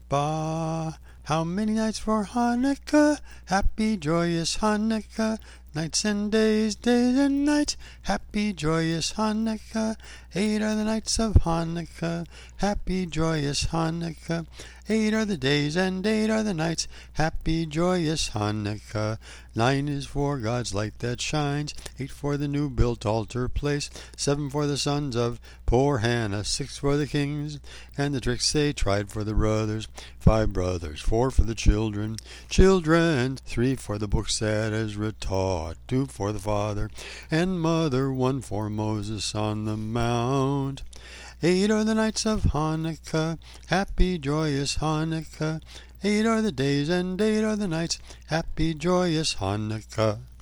Ba. How many nights for Hanukkah? Happy, joyous Hanukkah. Nights and days, days and nights. Happy, joyous Hanukkah. 8 are the nights of Hanukkah. Happy, joyous Hanukkah. 8 are the days and 8 are the nights. Happy, joyous Hanukkah. 9 is for God's light that shines. 8 for the new built altar place. 7 for the sons of poor Hannah. 6 for the kings and the tricks they tried for the brothers. 5 brothers. 4 for the children. 3 for the books that Ezra taught. 2 for the father and mother. 1 for Moses on the mount. 8 are the nights of Hanukkah. Happy, joyous Hanukkah. 8 are the days and 8 are the nights. Happy, joyous Hanukkah.